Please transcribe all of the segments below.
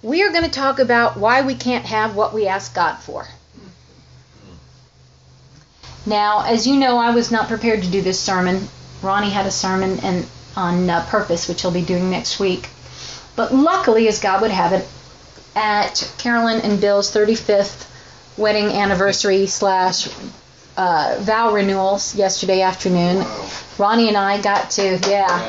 we are going to talk about why we can't have what we ask God for. Now, as you know, I was not prepared to do this sermon. Ronnie had a sermon on purpose, which he'll be doing next week. But luckily, as God would have it, at Carolyn and Bill's 35th wedding anniversary / vow renewals yesterday afternoon, Wow. Ronnie and I got to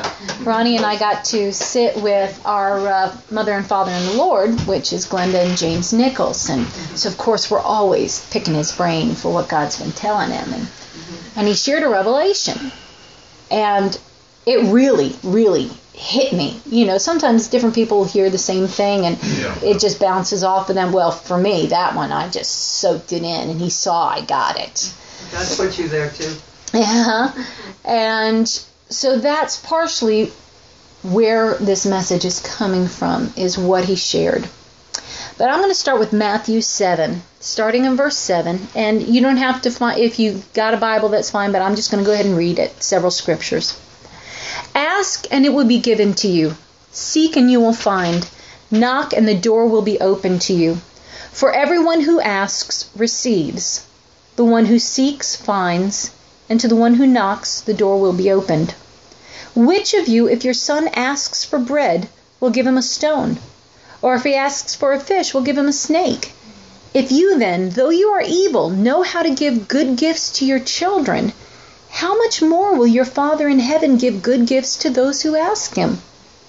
sit with our mother and father in the Lord, which is Glenda and James Nichols. And so, of course, we're always picking his brain for what God's been telling him. And he shared a revelation. And it really, really hit me. You know, sometimes different people hear the same thing and it just bounces off of them. Well, for me, that one, I just soaked it in, and he saw I got it. God put you there too. Yeah. And so that's partially where this message is coming from, is what he shared. But I'm going to start with Matthew 7, starting in verse 7. And you don't have to find, if you've got a Bible, that's fine, but I'm just going to go ahead and read it, several scriptures. Ask, and it will be given to you. Seek, and you will find. Knock, and the door will be opened to you. For everyone who asks receives. The one who seeks finds. And to the one who knocks, the door will be opened. Which of you, if your son asks for bread, will give him a stone? Or if he asks for a fish, will give him a snake? If you then, though you are evil, know how to give good gifts to your children, how much more will your Father in heaven give good gifts to those who ask him?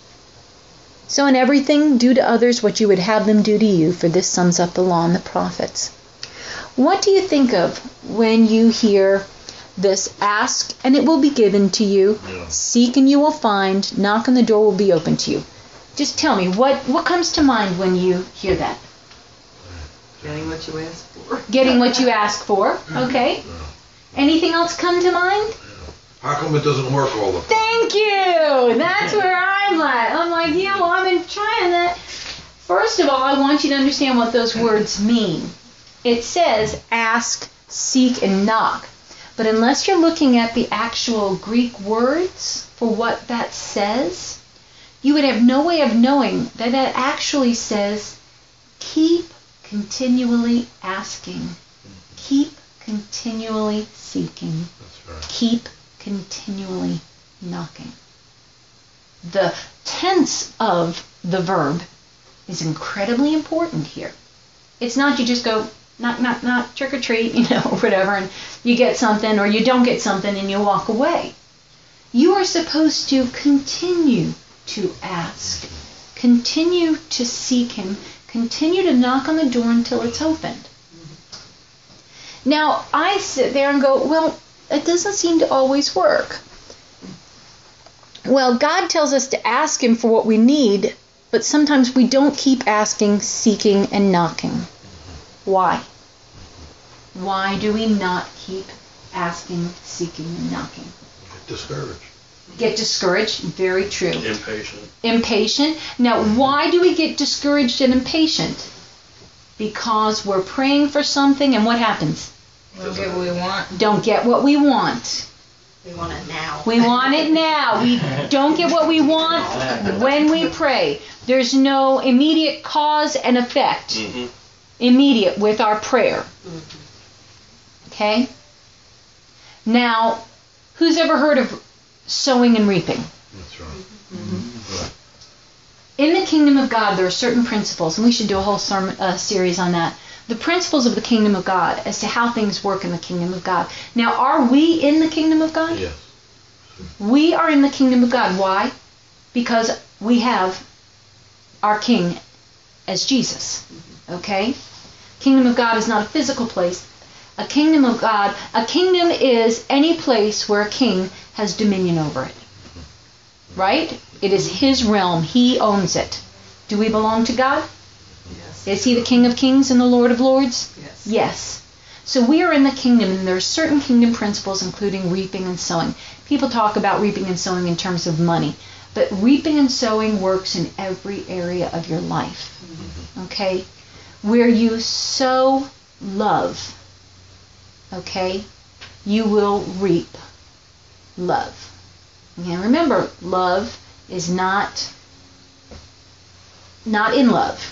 So in everything, do to others what you would have them do to you, for this sums up the law and the prophets. What do you think of when you hear this? Ask, and it will be given to you. Seek, and you will find. Knock, and the door will be open to you. Just tell me, what comes to mind when you hear that? Getting what you asked for. Getting what you ask for, okay. Anything else come to mind? How come it doesn't work all the time? Thank you! That's where I'm at. I'm like, yeah, well, I've been trying that. First of all, I want you to understand what those words mean. It says ask, seek, and knock. But unless you're looking at the actual Greek words for what that says, you would have no way of knowing that that actually says keep continually asking. Keep continually seeking. That's right. Keep continually knocking. The tense of the verb is incredibly important here. It's not you just go knock, knock, knock, trick or treat, or whatever, and you get something or you don't get something and you walk away. You are supposed to continue to ask, continue to seek him, continue to knock on the door until it's opened. Now, I sit there and go, well, it doesn't seem to always work. Well, God tells us to ask him for what we need, but sometimes we don't keep asking, seeking, and knocking. Why? Why do we not keep asking, seeking, and knocking? Get discouraged. Get discouraged, very true. Impatient. Impatient. Now, why do we get discouraged and impatient? Because we're praying for something, and what happens? We don't get what we want. Don't get what we want. We want it now. We want it now. We don't get what we want when we pray. There's no immediate cause and effect. Mm-hmm. Immediate with our prayer. Okay? Now, who's ever heard of sowing and reaping? That's right. In the kingdom of God, there are certain principles, and we should do a whole sermon, series on that. The principles of the kingdom of God, as to how things work in the kingdom of God. Now, are we in the kingdom of God? Yes. We are in the kingdom of God. Why? Because we have our King as Jesus. Okay? Kingdom of God is not a physical place. A kingdom of God, a kingdom is any place where a king has dominion over it. Right? It is his realm. He owns it. Do we belong to God? Yes. Is he the King of Kings and the Lord of Lords? Yes. Yes. So we are in the kingdom, and there are certain kingdom principles, including reaping and sowing. People talk about reaping and sowing in terms of money, but reaping and sowing works in every area of your life. Okay? Where you sow love, okay, you will reap love. And remember, love is not in love.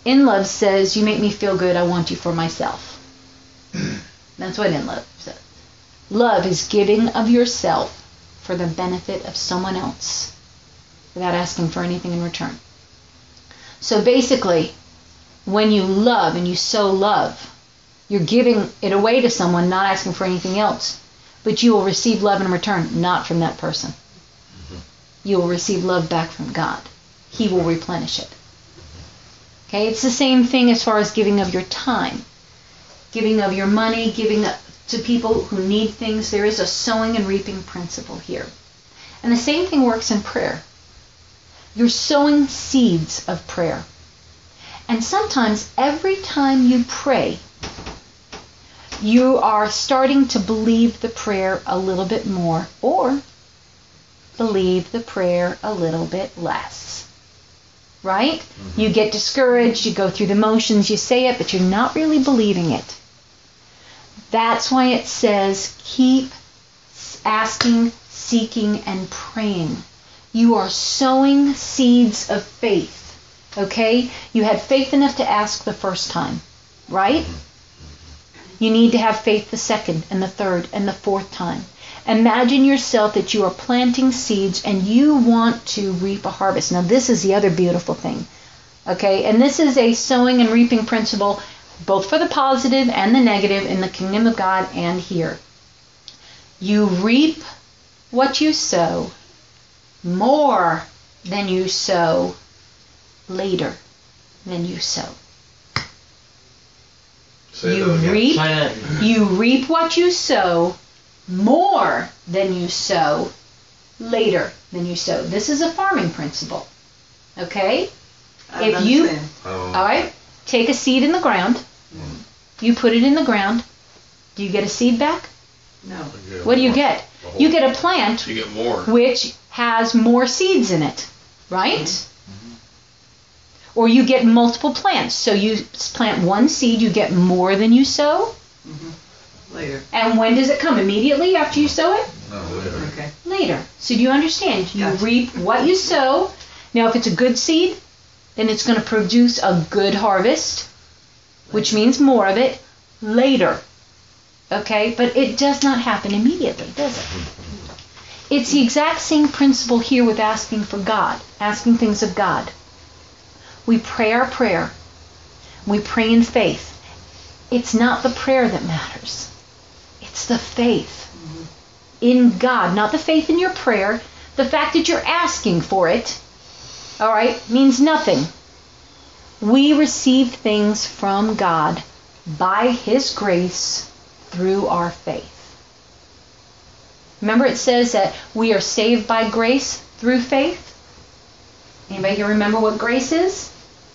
In love says, you make me feel good, I want you for myself. That's what in love says. Love is giving of yourself for the benefit of someone else without asking for anything in return. So basically, when you love and you sow love, you're giving it away to someone, not asking for anything else. But you will receive love in return, not from that person. You will receive love back from God. He will replenish it. Okay, it's the same thing as far as giving of your time, giving of your money, giving to people who need things. There is a sowing and reaping principle here. And the same thing works in prayer. You're sowing seeds of prayer. And sometimes every time you pray, you are starting to believe the prayer a little bit more, or believe the prayer a little bit less. Right? Mm-hmm. You get discouraged, you go through the motions, you say it, but you're not really believing it. That's why it says keep asking, seeking, and praying. You are sowing seeds of faith. Okay? You had faith enough to ask the first time. Right? You need to have faith the second and the third and the fourth time. Imagine yourself that you are planting seeds and you want to reap a harvest. Now this is the other beautiful thing. Okay? And this is a sowing and reaping principle both for the positive and the negative in the kingdom of God and here. You reap what you sow more than you sow later than you sow. You reap what you sow more than you sow later than you sow. This is a farming principle. Okay? All right, take a seed in the ground. You put it in the ground. Do you get a seed back? No. What do you get? You get a plant. You get more. Which has more seeds in it, right? Mm-hmm. Or you get multiple plants. So you plant one seed, you get more than you sow. Mm-hmm. Later. And when does it come? Immediately after you sow it? No, later. Okay. Later. So do you understand? You Gotcha. reap what you sow. Now if it's a good seed, then it's going to produce a good harvest, which means more of it later. Okay? But it does not happen immediately, does it? It's the exact same principle here with asking for God, asking things of God. We pray our prayer. We pray in faith. It's not the prayer that matters. It's the faith in God, not the faith in your prayer. The fact that you're asking for it, all right, means nothing. We receive things from God by His grace through our faith. Remember it says that we are saved by grace through faith? Anybody can remember what grace is?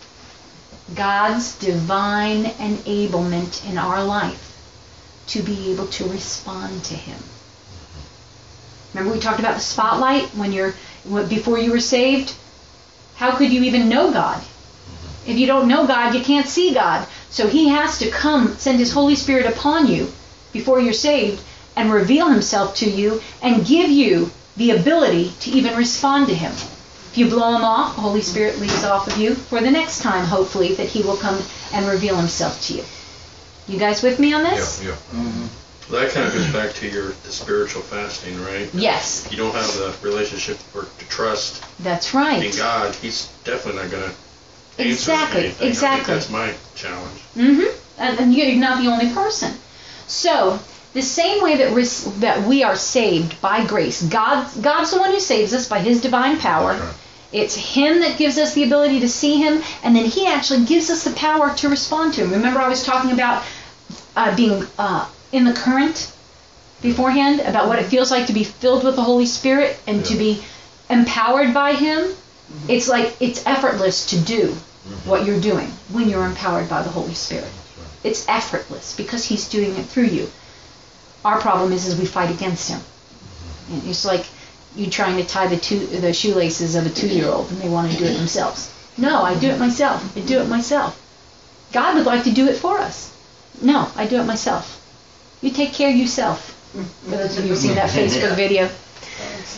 God's divine enablement in our life to be able to respond to Him. Remember we talked about the spotlight before you were saved? How could you even know God? If you don't know God, you can't see God. So He has to come, send His Holy Spirit upon you before you're saved and reveal Himself to you and give you the ability to even respond to Him. If you blow Him off, the Holy Spirit leaves off of you for the next time, hopefully, that He will come and reveal Himself to you. You guys with me on this? Yeah. Mm-hmm. Well, that kind of goes back to the spiritual fasting, right? Yes. If you don't have the relationship or the trust That's right. in God, He's definitely not going to answer Exactly. anything. Exactly. I think that's my challenge. Mm-hmm. And you're not the only person. So, the same way that we are saved by grace, God's the one who saves us by His divine power. Right. It's Him that gives us the ability to see Him, and then He actually gives us the power to respond to Him. Remember I was talking about being in the current beforehand, about what it feels like to be filled with the Holy Spirit and to be empowered by Him? Mm-hmm. It's like it's effortless to do what you're doing when you're empowered by the Holy Spirit. Right. It's effortless because He's doing it through you. Our problem is we fight against Him. And it's like you trying to tie the shoelaces of a 2-year-old and they want to do it themselves. No, I do it myself. I do it myself. God would like to do it for us. No, I do it myself. You take care of yourself. For those of you who've seen that Facebook video.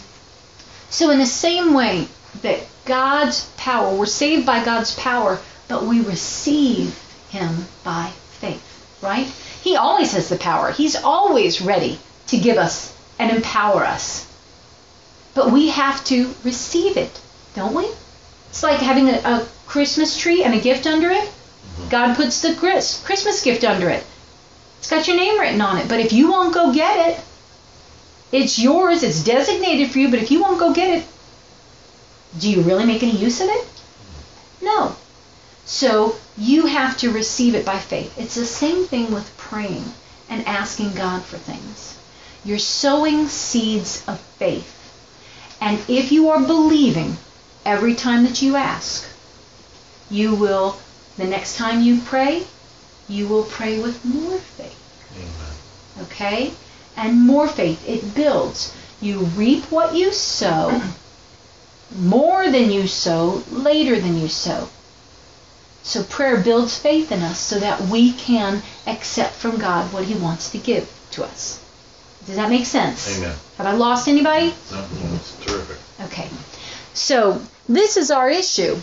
So in the same way that God's power, we're saved by God's power, but we receive him by faith, right? He always has the power. He's always ready to give us and empower us. But we have to receive it, don't we? It's like having a Christmas tree and a gift under it. God puts the Christmas gift under it. It's got your name written on it. But if you won't go get it, it's yours. It's designated for you. But if you won't go get it, do you really make any use of it? No. So you have to receive it by faith. It's the same thing with praying and asking God for things. You're sowing seeds of faith. And if you are believing every time that you ask, you will, the next time you pray, you will pray with more faith. Amen. Okay? And more faith. It builds. You reap what you sow, more than you sow, later than you sow. So prayer builds faith in us so that we can accept from God what he wants to give to us. Does that make sense? Amen. Have I lost anybody? No, it's terrific. Okay. So this is our issue.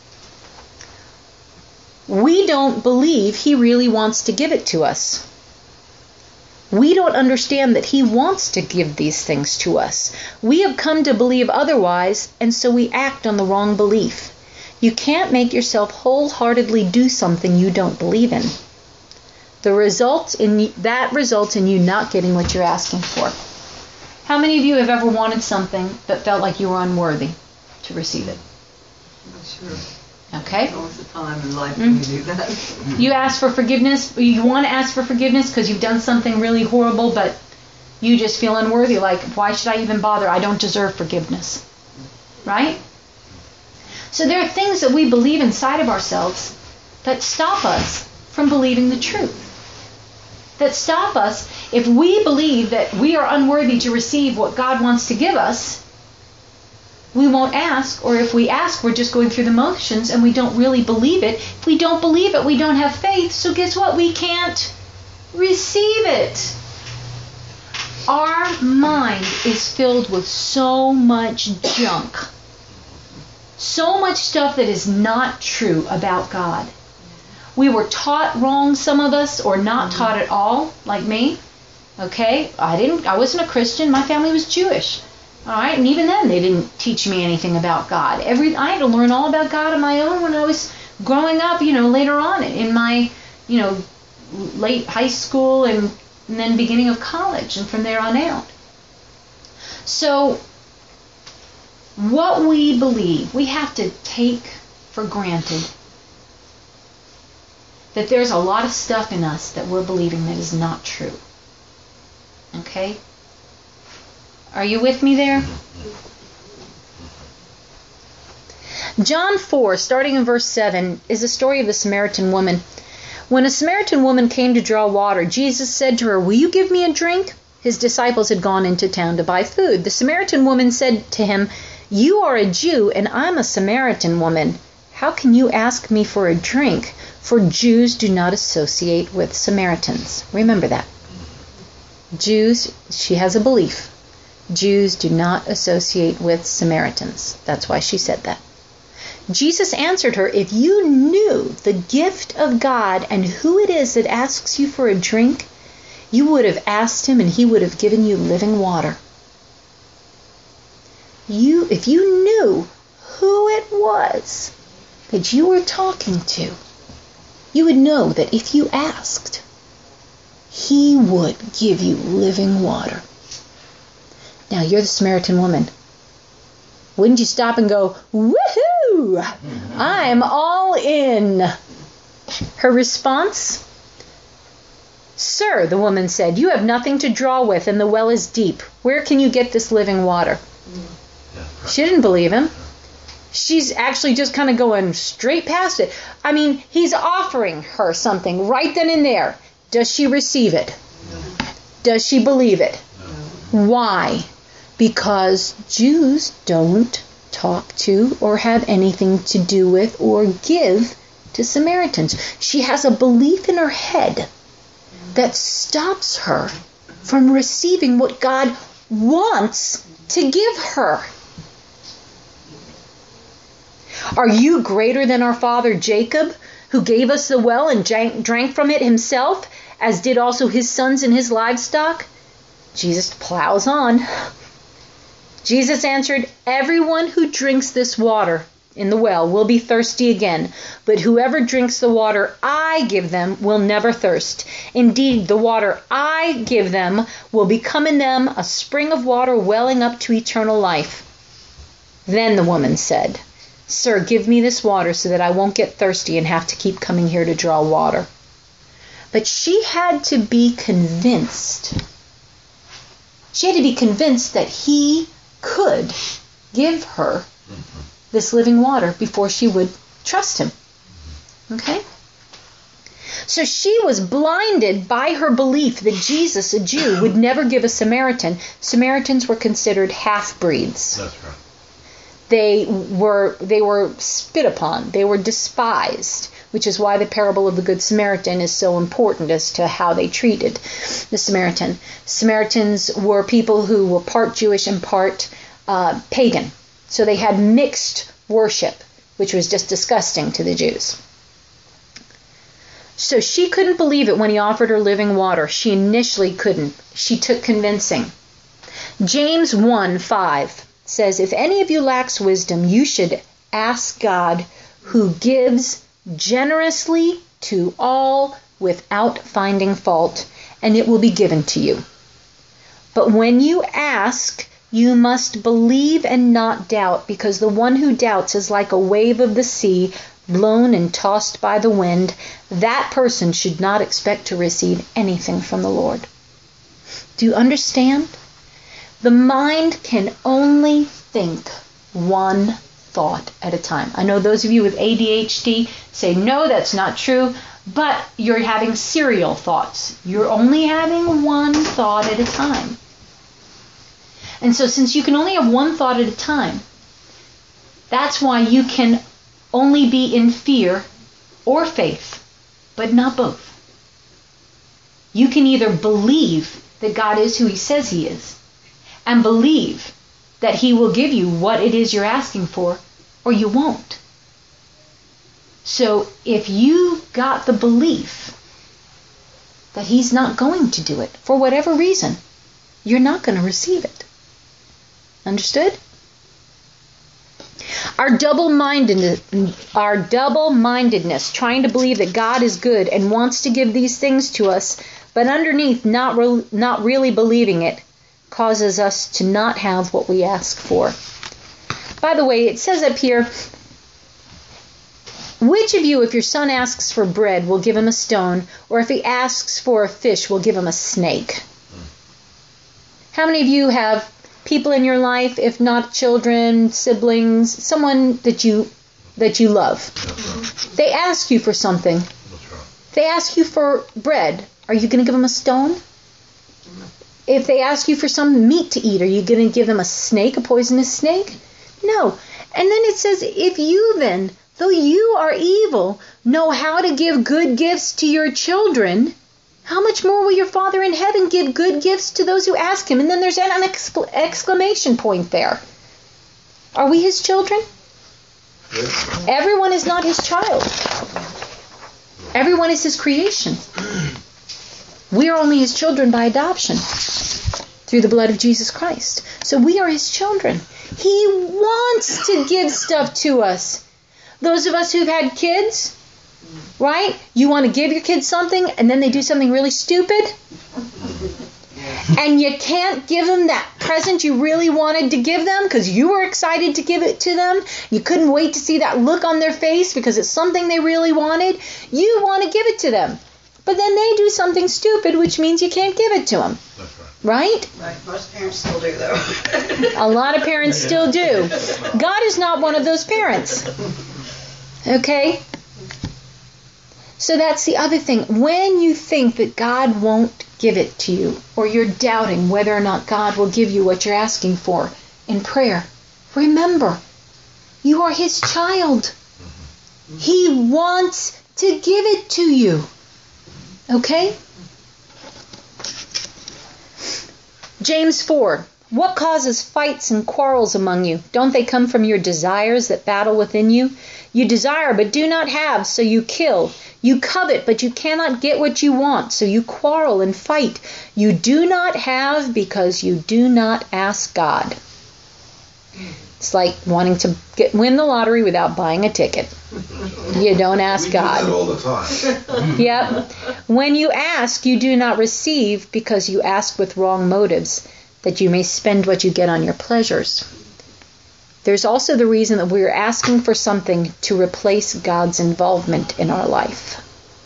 We don't believe he really wants to give it to us. We don't understand that he wants to give these things to us. We have come to believe otherwise, and so we act on the wrong belief. You can't make yourself wholeheartedly do something you don't believe in. That results in you not getting what you're asking for. How many of you have ever wanted something but felt like you were unworthy to receive it? Sure. Okay. There was a time in life when you do that. You ask for forgiveness. You want to ask for forgiveness because you've done something really horrible, but you just feel unworthy. Like, why should I even bother? I don't deserve forgiveness. Right? So there are things that we believe inside of ourselves that stop us from believing the truth. That stop us if we believe that we are unworthy to receive what God wants to give us. We won't ask, or if we ask, we're just going through the motions and we don't really believe it. If we don't believe it, we don't have faith. So guess what? We can't receive it. Our mind is filled with so much junk. So much stuff that is not true about God. We were taught wrong, some of us, or not taught at all, like me. Okay? I wasn't a Christian. My family was Jewish. All right? And even then, they didn't teach me anything about God. I had to learn all about God on my own when I was growing up, later on in my, late high school and then beginning of college and from there on out. So, what we believe, we have to take for granted that there's a lot of stuff in us that we're believing that is not true. Okay? Are you with me there? John 4, starting in verse 7, is the story of the Samaritan woman. When a Samaritan woman came to draw water, Jesus said to her, "Will you give me a drink?" His disciples had gone into town to buy food. The Samaritan woman said to him, "You are a Jew, and I'm a Samaritan woman. How can you ask me for a drink? For Jews do not associate with Samaritans." Remember that. Jews, she has a belief. Jews do not associate with Samaritans. That's why she said that. Jesus answered her, "If you knew the gift of God and who it is that asks you for a drink, you would have asked him and he would have given you living water." If you knew who it was that you were talking to, you would know that if you asked, he would give you living water. Now, you're the Samaritan woman. Wouldn't you stop and go, "Woohoo! I'm all in"? Her response? "Sir," the woman said, "you have nothing to draw with and the well is deep. Where can you get this living water?" She didn't believe him. She's actually just kind of going straight past it. I mean, he's offering her something right then and there. Does she receive it? No. Does she believe it? No. Why? Because Jews don't talk to or have anything to do with or give to Samaritans. She has a belief in her head that stops her from receiving what God wants to give her. Are you greater than our father Jacob, who gave us the well and drank from it himself, as did also his sons and his livestock?" Jesus plows on. Jesus answered, "Everyone who drinks this water in the well will be thirsty again, but whoever drinks the water I give them will never thirst. Indeed, the water I give them will become in them a spring of water welling up to eternal life." Then the woman said, "Sir, give me this water so that I won't get thirsty and have to keep coming here to draw water." But she had to be convinced. She had to be convinced that he could give her this living water before she would trust him. Okay? So she was blinded by her belief that Jesus, a Jew, would never give a Samaritan. Samaritans were considered half-breeds. That's right. They were spit upon. They were despised, which is why the parable of the Good Samaritan is so important as to how they treated the Samaritan. Samaritans were people who were part Jewish and part pagan. So they had mixed worship, which was just disgusting to the Jews. So she couldn't believe it when he offered her living water. She initially couldn't. She took convincing. James 1:5 says, "If any of you lacks wisdom, you should ask God, who gives generously to all without finding fault, and it will be given to you. But when you ask, you must believe and not doubt, because the one who doubts is like a wave of the sea, blown and tossed by the wind. That person should not expect to receive anything from the Lord." Do you understand? The mind can only think one thought at a time. I know those of you with ADHD say, "No, that's not true," but you're having serial thoughts. You're only having one thought at a time. And so since you can only have one thought at a time, that's why you can only be in fear or faith, but not both. You can either believe that God is who he says he is, and believe that he will give you what it is you're asking for, or you won't. So if you got the belief that he's not going to do it, for whatever reason, you're not going to receive it. Understood? Our double-mindedness, trying to believe that God is good and wants to give these things to us, but underneath not really believing it, causes us to not have what we ask for. By the way, it says up here, "Which of you, if your son asks for bread, will give him a stone, or if he asks for a fish, will give him a snake?" How many of you have people in your life, if not children, siblings, someone that you love? They ask you for something. That's right. They ask you for bread. Are you going to give them a stone? If they ask you for some meat to eat, are you going to give them a snake, a poisonous snake? No. And then it says, "If you then, though you are evil, know how to give good gifts to your children, how much more will your Father in heaven give good gifts to those who ask him?" And then there's an exclamation point there. Are we his children? Yes. Everyone is not his child. Everyone is his creation. We are only his children by adoption through the blood of Jesus Christ. So we are his children. He wants to give stuff to us. Those of us who've had kids, right? You want to give your kids something and then they do something really stupid. And you can't give them that present you really wanted to give them because you were excited to give it to them. You couldn't wait to see that look on their face because it's something they really wanted. You want to give it to them. But then they do something stupid, which means you can't give it to them. That's right. Right? Right, most parents still do, though. A lot of parents still do. God is not one of those parents. Okay? So that's the other thing. When you think that God won't give it to you, or you're doubting whether or not God will give you what you're asking for in prayer, remember, you are his child. He wants to give it to you. Okay? James 4. What causes fights and quarrels among you? Don't they come from your desires that battle within you? You desire but do not have, so you kill. You covet but you cannot get what you want, so you quarrel and fight. You do not have because you do not ask God. It's like wanting to win the lottery without buying a ticket. You don't ask God. We do that all the time. Yep. When you ask, you do not receive because you ask with wrong motives, that you may spend what you get on your pleasures. There's also the reason that we're asking for something to replace God's involvement in our life.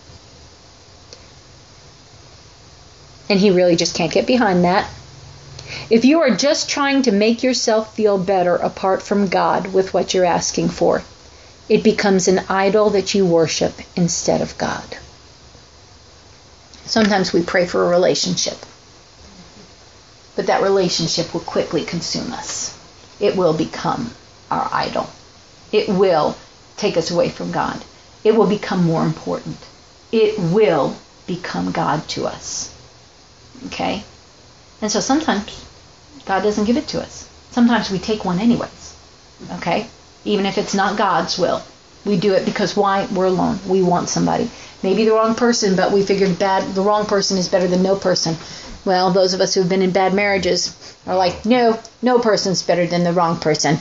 And He really just can't get behind that. If you are just trying to make yourself feel better apart from God with what you're asking for, it becomes an idol that you worship instead of God. Sometimes we pray for a relationship, but that relationship will quickly consume us. It will become our idol. It will take us away from God. It will become more important. It will become God to us. Okay? And so sometimes God doesn't give it to us. Sometimes we take one anyways. Okay? Even if it's not God's will. We do it because why? We're alone. We want somebody. Maybe the wrong person, but we figured the wrong person is better than no person. Well, those of us who have been in bad marriages are like, no person's better than the wrong person.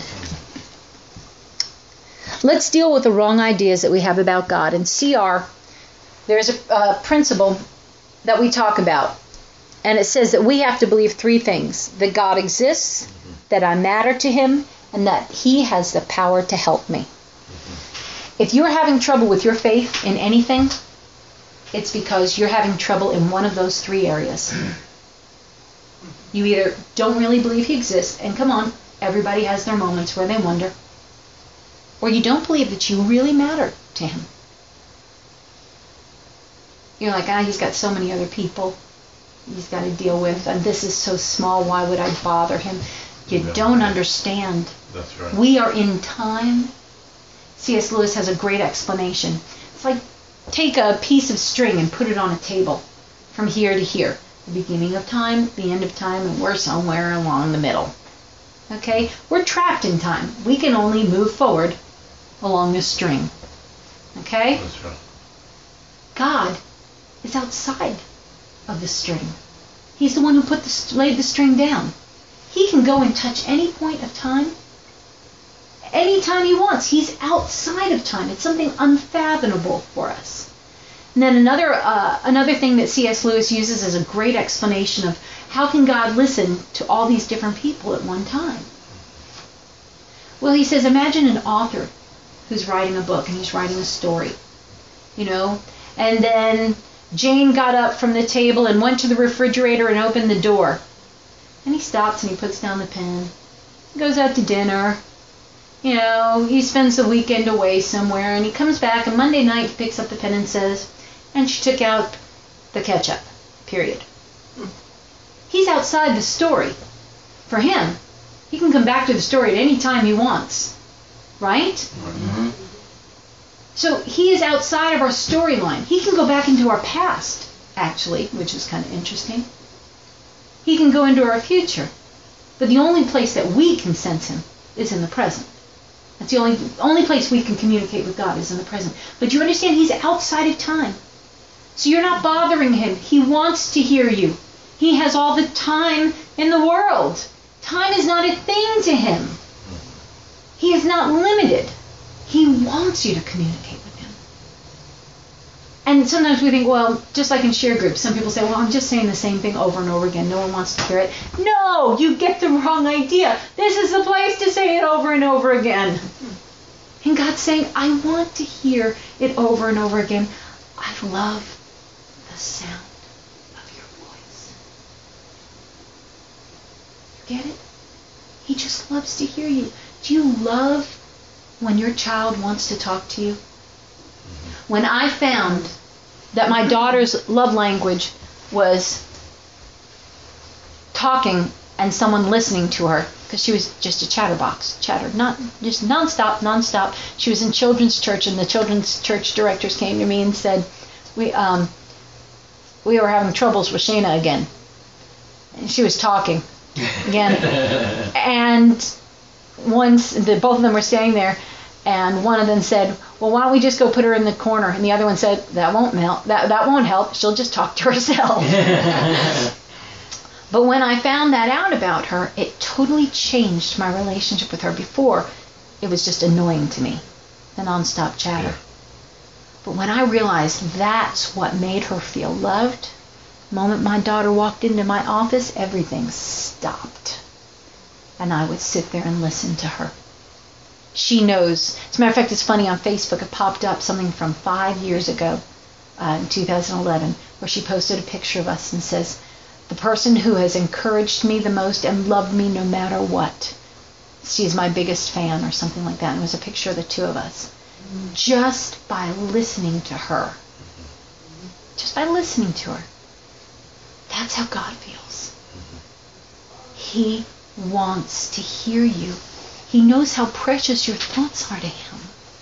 Let's deal with the wrong ideas that we have about God. In CR, there's a principle that we talk about. And it says that we have to believe three things. That God exists, that I matter to Him, and that He has the power to help me. If you're having trouble with your faith in anything, it's because you're having trouble in one of those three areas. You either don't really believe He exists, and come on, everybody has their moments where they wonder, or you don't believe that you really matter to Him. You're like, He's got so many other people He's got to deal with, and this is so small, why would I bother Him? You don't understand. That's right. We are in time. C.S. Lewis has a great explanation. It's like, take a piece of string and put it on a table from here to here. The beginning of time, the end of time, and we're somewhere along the middle. Okay? We're trapped in time. We can only move forward along this string. Okay? That's right. God is outside of the string. He's the one who laid the string down. He can go and touch any point of time, anytime He wants. He's outside of time. It's something unfathomable for us. And then another thing that C.S. Lewis uses as a great explanation of how can God listen to all these different people at one time. Well, he says, imagine an author who's writing a book and he's writing a story, and then Jane got up from the table and went to the refrigerator and opened the door. And he stops and he puts down the pen. He goes out to dinner. He spends the weekend away somewhere, and he comes back, and Monday night he picks up the pen and says, and she took out the ketchup, period. He's outside the story. For him, he can come back to the story at any time he wants. Right? Mm-hmm. So he is outside of our storyline. He can go back into our past, actually, which is kind of interesting. He can go into our future. But the only place that we can sense Him is in the present. That's the only place we can communicate with God is in the present. But you understand, He's outside of time. So you're not bothering Him. He wants to hear you. He has all the time in the world. Time is not a thing to Him. He is not limited. He wants you to communicate with Him. And sometimes we think, well, just like in share groups, some people say, well, I'm just saying the same thing over and over again. No one wants to hear it. No, you get the wrong idea. This is the place to say it over and over again. And God's saying, I want to hear it over and over again. I love the sound of your voice. You get it? He just loves to hear you. Do you love when your child wants to talk to you? When I found that my daughter's love language was talking and someone listening to her, because she was just a chatterbox, not just nonstop. She was in children's church, and the children's church directors came to me and said, we were having troubles with Shayna again. And she was talking again. And both of them were standing there, And one of them said, well, why don't we just go put her in the corner? And the other one said, that won't help. She'll just talk to herself. But when I found that out about her, it totally changed my relationship with her. Before, it was just annoying to me, the nonstop chatter. But when I realized that's what made her feel loved, the moment my daughter walked into my office, everything stopped. And I would sit there and listen to her. She knows. As a matter of fact, it's funny, on Facebook it popped up something from 5 years ago, in 2011, where she posted a picture of us and says, the person who has encouraged me the most and loved me no matter what. She's my biggest fan, or something like that. And it was a picture of the two of us. Just by listening to her. Just by listening to her. That's how God feels. He wants to hear you. He knows how precious your thoughts are to him.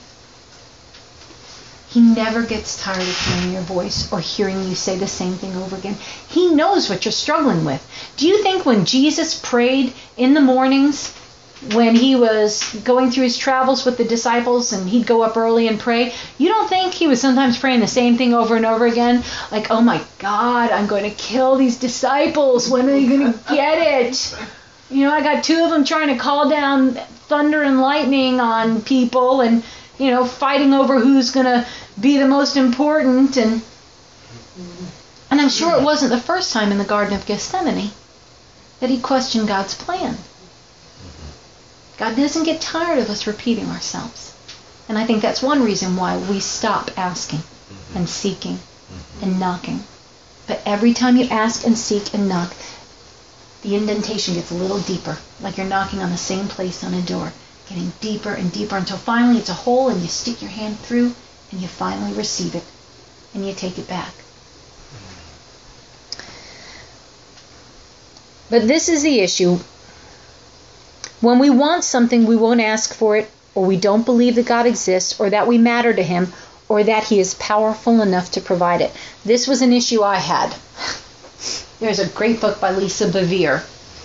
He never gets tired of hearing your voice or hearing you say the same thing over again. He knows what you're struggling with. Do you think when Jesus prayed in the mornings, when he was going through his travels with the disciples and he'd go up early and pray, you don't think he was sometimes praying the same thing over and over again? Like, oh my God, I'm going to kill these disciples. When are they going to get it? You know, I got two of them trying to call down thunder and lightning on people and, you know, fighting over who's going to be the most important. And I'm sure it wasn't the first time in the Garden of Gethsemane that he questioned God's plan. God doesn't get tired of us repeating ourselves. And I think that's one reason why we stop asking and seeking and knocking. But every time you ask and seek and knock, the indentation gets a little deeper, like you're knocking on the same place on a door, getting deeper and deeper until finally it's a hole and you stick your hand through and you finally receive it and you take it back. But this is the issue. When we want something, we won't ask for it, or we don't believe that God exists, or that we matter to him, or that he is powerful enough to provide it. This was an issue I had. There's a great book by Lisa Bevere,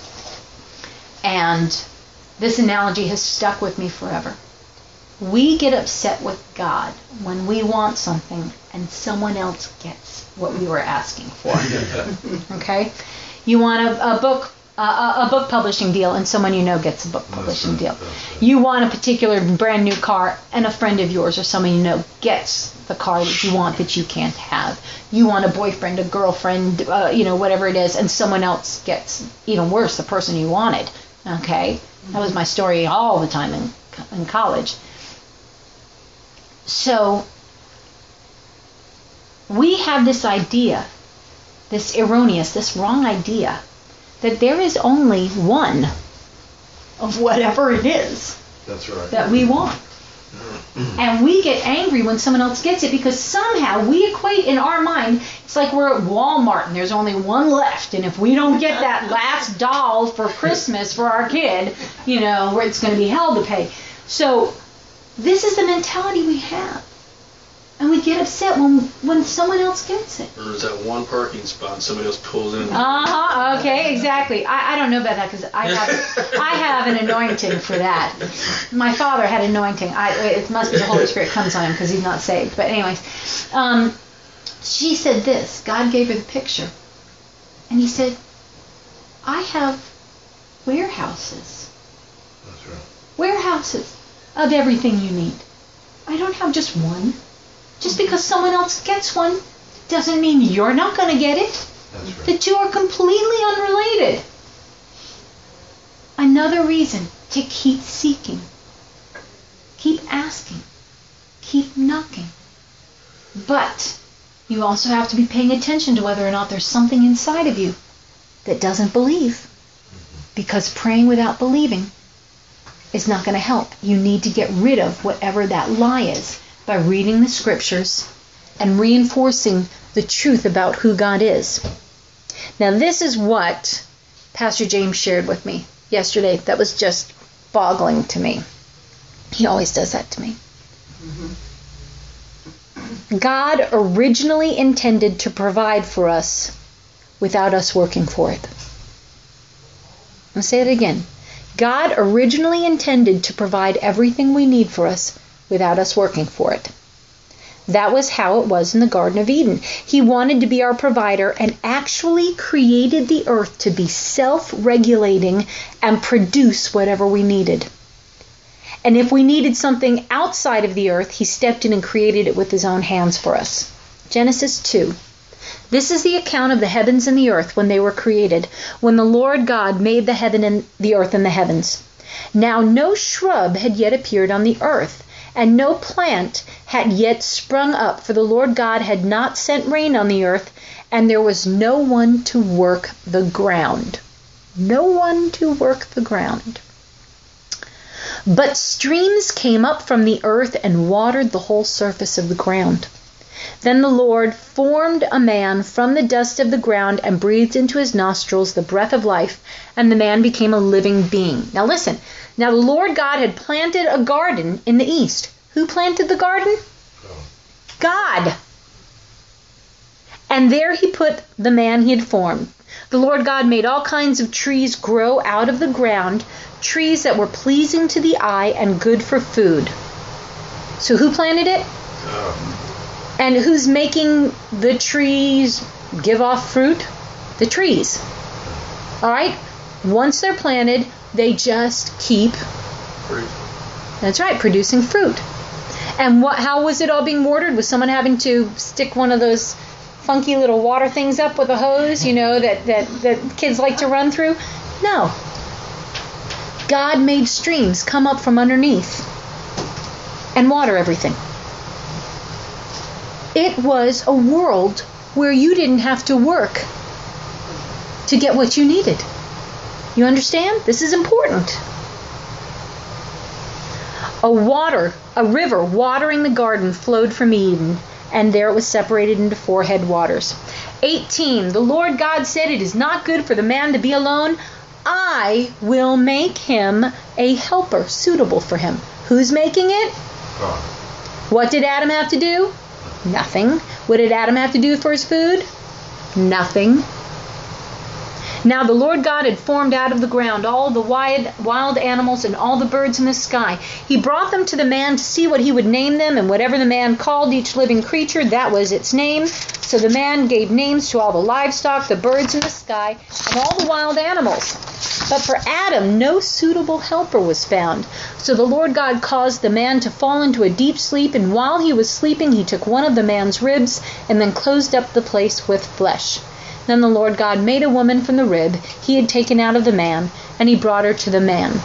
and this analogy has stuck with me forever. We get upset with God when we want something and someone else gets what we were asking for. Okay? You want a book publishing deal, and someone you know gets a book publishing deal. You want a particular brand new car, and a friend of yours or someone you know gets the car that you want that you can't have. You want a boyfriend, a girlfriend, whatever it is, and someone else gets, even worse, the person you wanted. Okay? That was my story all the time in college. So, we have this idea, this erroneous, this wrong idea, that there is only one of whatever it is. That's right. That we want. And we get angry when someone else gets it because somehow we equate in our mind, it's like we're at Walmart and there's only one left, and if we don't get that last doll for Christmas for our kid, where it's going to be hell to pay. So this is the mentality we have. And we get upset when someone else gets it. Or there's that one parking spot and somebody else pulls in. Okay, exactly. I don't know about that because I have an anointing for that. My father had anointing. It must be the Holy Spirit comes on him because he's not saved. But anyways, she said this. God gave her the picture. And he said, I have warehouses. That's right. Warehouses of everything you need. I don't have just one. Just because someone else gets one doesn't mean you're not going to get it. That's right. The two are completely unrelated. Another reason to keep seeking. Keep asking. Keep knocking. But you also have to be paying attention to whether or not there's something inside of you that doesn't believe. Because praying without believing is not going to help. You need to get rid of whatever that lie is by reading the scriptures and reinforcing the truth about who God is. Now this is what Pastor James shared with me yesterday that was just boggling to me. He always does that to me. God originally intended to provide for us without us working for it. I'll say it again. God originally intended to provide everything we need for us without us working for it. That was how it was in the Garden of Eden. He wanted to be our provider and actually created the earth to be self-regulating and produce whatever we needed. And if we needed something outside of the earth, he stepped in and created it with his own hands for us. Genesis 2. This is the account of the heavens and the earth when they were created, when the Lord God made the heaven and the earth and the heavens. Now no shrub had yet appeared on the earth, and no plant had yet sprung up, for the Lord God had not sent rain on the earth, and there was no one to work the ground. No one to work the ground. But streams came up from the earth and watered the whole surface of the ground. Then the Lord formed a man from the dust of the ground and breathed into his nostrils the breath of life, and the man became a living being. Now listen. Now the Lord God had planted a garden in the east. Who planted the garden? God. And there he put the man he had formed. The Lord God made all kinds of trees grow out of the ground, trees that were pleasing to the eye and good for food. So who planted it? And who's making the trees give off fruit? The trees. All right? Once they're planted, they just keep, that's right, producing fruit. And how was it all being watered? Was someone having to stick one of those funky little water things up with a hose, that kids like to run through? No. God made streams come up from underneath and water everything. It was a world where you didn't have to work to get what you needed. You understand? This is important. A river watering the garden flowed from Eden, and there it was separated into 4 headwaters. 18. The Lord God said, "It is not good for the man to be alone. I will make him a helper suitable for him." Who's making it? God. What did Adam have to do? Nothing. What did Adam have to do for his food? Nothing. Now the Lord God had formed out of the ground all the wild animals and all the birds in the sky. He brought them to the man to see what he would name them, and whatever the man called each living creature, that was its name. So the man gave names to all the livestock, the birds in the sky, and all the wild animals. But for Adam, no suitable helper was found. So the Lord God caused the man to fall into a deep sleep, and while he was sleeping, he took one of the man's ribs and then closed up the place with flesh. Then the Lord God made a woman from the rib he had taken out of the man, and he brought her to the man.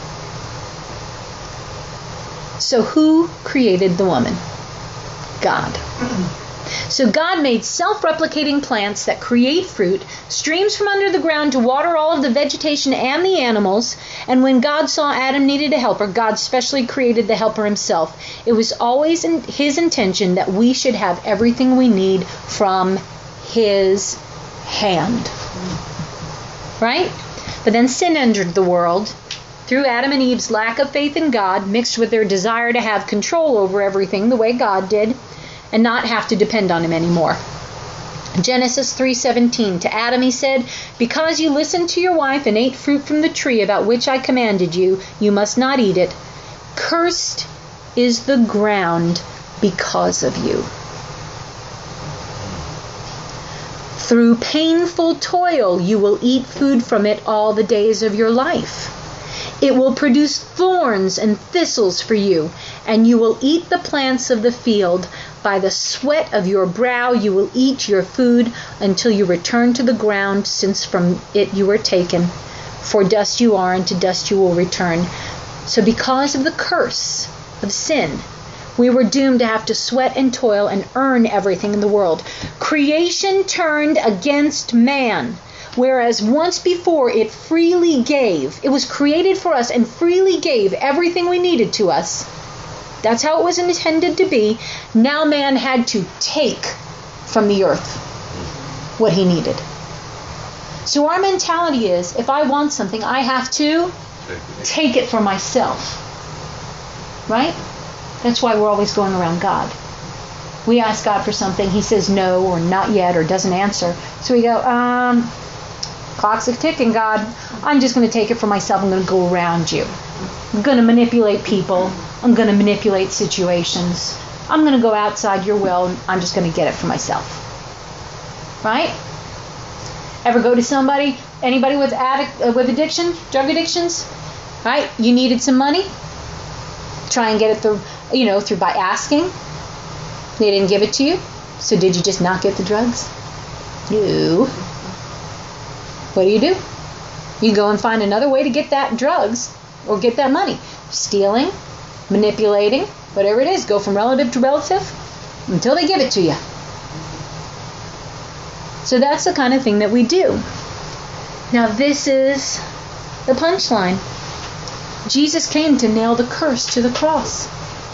So who created the woman? God. So God made self-replicating plants that create fruit, streams from under the ground to water all of the vegetation and the animals, and when God saw Adam needed a helper, God specially created the helper himself. It was always his intention that we should have everything we need from his hand. Right? But then sin entered the world through Adam and Eve's lack of faith in God, mixed with their desire to have control over everything the way God did, and not have to depend on him anymore. Genesis 3:17, to Adam he said, "Because you listened to your wife and ate fruit from the tree about which I commanded you, you must not eat it. Cursed is the ground because of you. Through painful toil you will eat food from it all the days of your life. It will produce thorns and thistles for you, and you will eat the plants of the field. By the sweat of your brow you will eat your food until you return to the ground, since from it you were taken. For dust you are, and to dust you will return." So because of the curse of sin, we were doomed to have to sweat and toil and earn everything in the world. Creation turned against man, whereas once before it freely gave. It was created for us and freely gave everything we needed to us. That's how it was intended to be. Now man had to take from the earth what he needed. So our mentality is, if I want something, I have to take it for myself. Right? That's why we're always going around God. We ask God for something, he says no or not yet or doesn't answer. So we go, Clock's a ticking, God. I'm just going to take it for myself. I'm going to go around you. I'm going to manipulate people. I'm going to manipulate situations. I'm going to go outside your will. And I'm just going to get it for myself. Right? Ever go to somebody, anybody with addiction, drug addictions? Right? You needed some money. Try and get it through by asking. They didn't give it to you. So did you just not get the drugs? No. What do? You go and find another way to get that drugs or get that money. Stealing, manipulating, whatever it is. Go from relative to relative until they give it to you. So that's the kind of thing that we do. Now this is the punchline. Jesus came to nail the curse to the cross.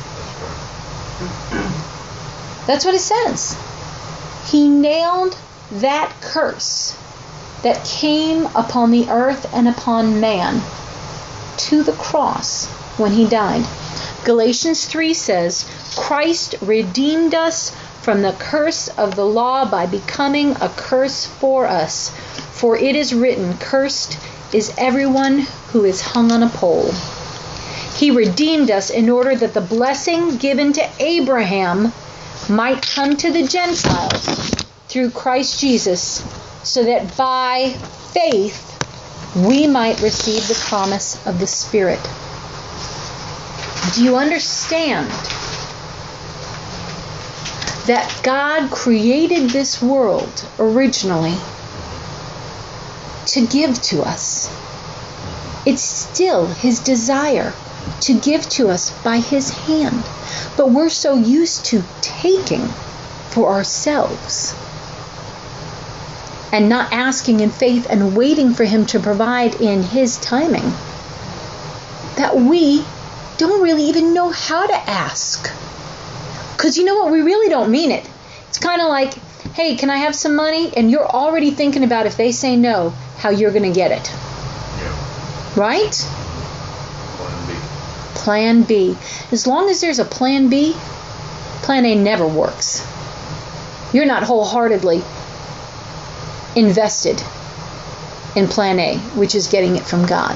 That's what it says. He nailed that curse that came upon the earth and upon man to the cross when he died. Galatians 3 says, Christ redeemed us from the curse of the law by becoming a curse for us. For it is written, cursed is everyone who is hung on a pole. He redeemed us in order that the blessing given to Abraham might come to the Gentiles through Christ Jesus, so that by faith we might receive the promise of the Spirit. Do you understand that God created this world originally to give to us? It's still His desire to give to us by His hand. But we're so used to taking for ourselves and not asking in faith and waiting for Him to provide in His timing that we don't really even know how to ask. Because you know what? We really don't mean it. It's kind of like, hey, can I have some money? And you're already thinking about, if they say no, how you're going to get it. Yeah. Right? Plan B. Plan B. As long as there's a plan B, plan A never works. You're not wholeheartedly invested in plan A, which is getting it from God.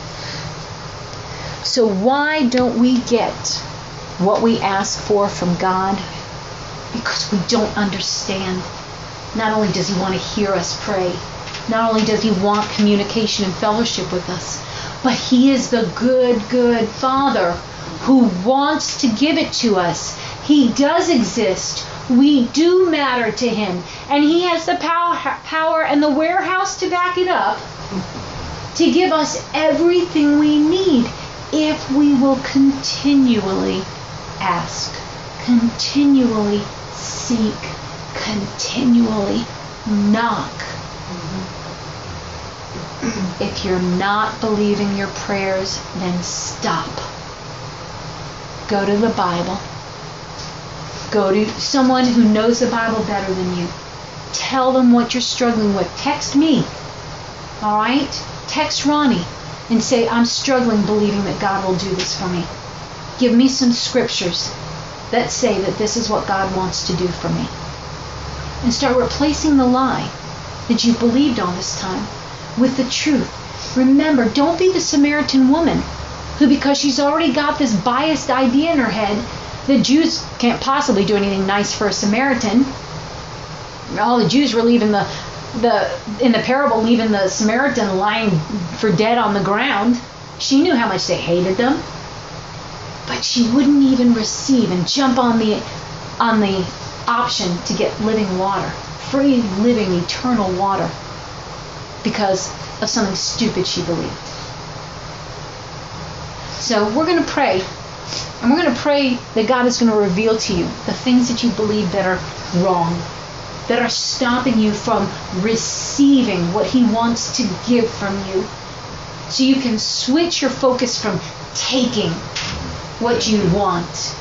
So why don't we get what we ask for from God? Because we don't understand. Not only does He want to hear us pray, not only does He want communication and fellowship with us, but He is the good, good Father who wants to give it to us. He does exist. We do matter to Him. And He has the power and the warehouse to back it up to give us everything we need if we will continually ask, continually seek, continually knock. If you're not believing your prayers, then stop. Go to the Bible. Go to someone who knows the Bible better than you. Tell them what you're struggling with. Text me. All right? Text Ronnie and say, I'm struggling believing that God will do this for me. Give me some scriptures that say that this is what God wants to do for me. And start replacing the lie that you believed all this time with the truth. Remember, don't be the Samaritan woman who, because she's already got this biased idea in her head that Jews can't possibly do anything nice for a Samaritan. All the Jews were leaving in the parable, leaving the Samaritan lying for dead on the ground. She knew how much they hated them. But she wouldn't even receive and jump on the option to get living water, free living eternal water, because of something stupid she believed. So we're going to pray, and we're going to pray that God is going to reveal to you the things that you believe that are wrong, that are stopping you from receiving what He wants to give from you, so you can switch your focus from taking what you want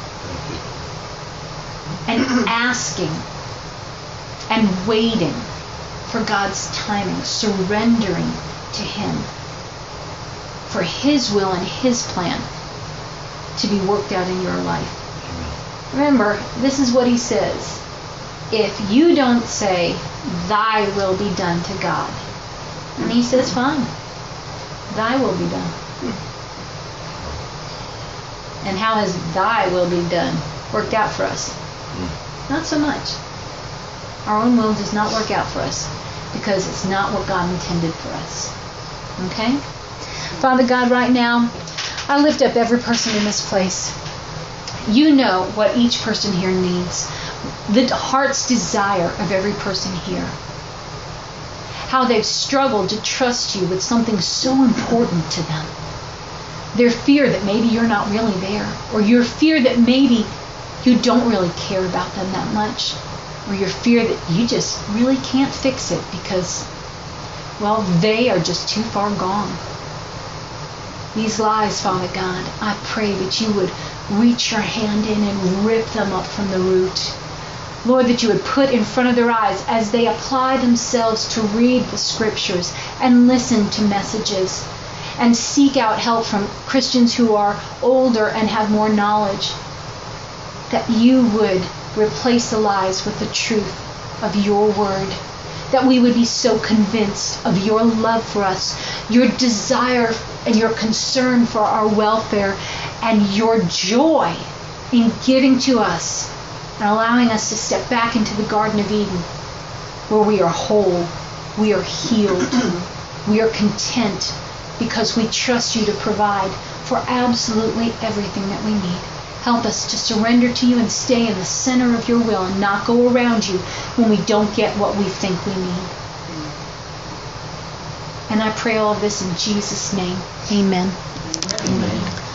and asking and waiting for God's timing, surrendering to Him for His will and His plan to be worked out in your life. Remember, this is what He says. If you don't say, Thy will be done to God, And he says, fine. Thy will be done. And how has thy will be done worked out for us? Not so much. Our own will does not work out for us because it's not what God intended for us. Okay? Father God, right now, I lift up every person in this place. You know what each person here needs. The heart's desire of every person here. How they've struggled to trust you with something so important to them. Their fear that maybe you're not really there. Or your fear that maybe you don't really care about them that much. Or your fear that you just really can't fix it because, well, they are just too far gone. These lies, Father God, I pray that you would reach your hand in and rip them up from the root. Lord, that you would put in front of their eyes as they apply themselves to read the scriptures and listen to messages and seek out help from Christians who are older and have more knowledge, that you would replace the lies with the truth of your word, that we would be so convinced of your love for us, your desire and your concern for our welfare, and your joy in giving to us and allowing us to step back into the Garden of Eden, where we are whole, we are healed, we are content, because we trust you to provide for absolutely everything that we need. Help us to surrender to you and stay in the center of your will and not go around you when we don't get what we think we need. And I pray all of this in Jesus' name. Amen. Amen.